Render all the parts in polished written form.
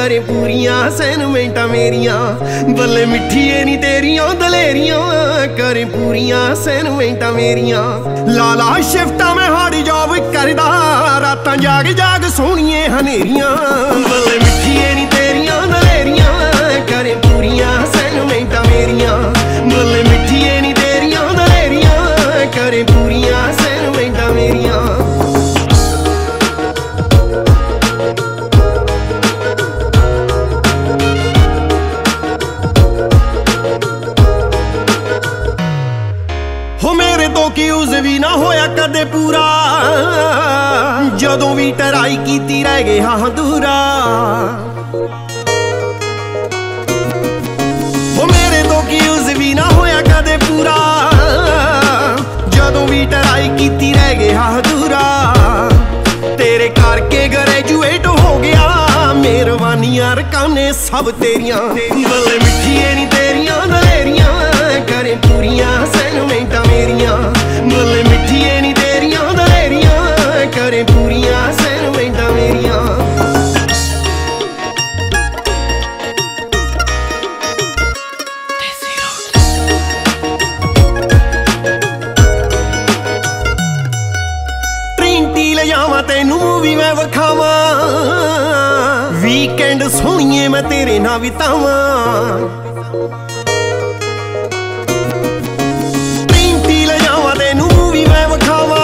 करे पूरियां सैनमेंटां मेरियां। बल्ले मिठिए नी तेरियां दलेरियां करे पूरियां सैनमेंटां मेरियां। लाला शिफ्टा मैं हाड़ी जॉब करदा रातां जाग जाग सोहणिए हनेरियां। बल्ले मिठिए नी तेरियां दलेरियां करे पूरियां सैनमेंटां मेरियां। बल्ले मिठिए नी तेरियां दलेरियां करे पूरियां सैनमेंटां मेरियां। हो मेरे तो क्यूज भी ना होया कदे पूरा, जदों भी टराई कीती रह गए हाँ दूरा। हो मेरे तो क्यूज भी ना होया कदे पूरा, जदों भी टराई कीती रह गए हाँ दूरा। तेरे करके ग्रेजुएट हो गया, मेहरबानियां रकाने सब तेरियां। बल्ले मिठिए नी तेरियां दलेरियां करे पूरियां सैनमेंटां मेरियां। बल्ले मिठिए नी तेरियां दलेरियां करे पूरियां सैनमेंटां मेरियां। ट्रिनिटी ले जावां तैनू मूवी मैं विखावां, वीकेंड सोहणिए मैं तेरे नाल बितावां। ट्रिनिटी ले जावां तैनू मूवी मैं विखावां,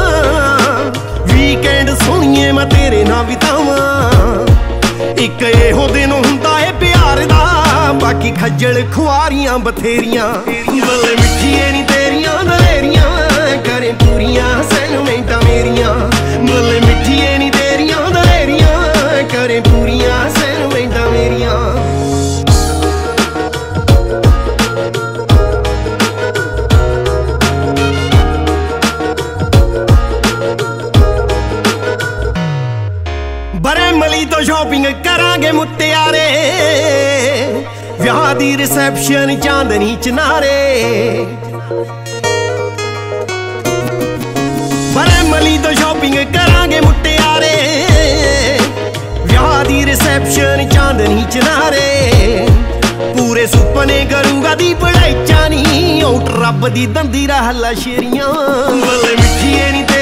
वीकेंड सोहणिए मैं तेरे नाल बितावां। इक इहो दिन हुंदा है प्यार दा, बाकी खज्जल खुआरियां बथेरियां। बल्ले मिठिए नी तेरियां दलेरियां करे पूरियां सैनमेंटां मेरियां। बल्ले मिठिए नी तेरियां दलेरियां करे पूरियां सैनमेंटां मेरियां। बरैमली तो शॉपिंग करांगे मुत्यारे, विआह दी रिसैप्शन चांदनी चनारे। बरैमली तो शॉपिंग करांगे मुत्यारे, विआह दी रिसैप्शन चांदनी चनारे। पूरे सुपने करूंगा दी पढ़ाई चानी, औट रब दी दंदी रहला शेरियां। बल्ले मिठिए नी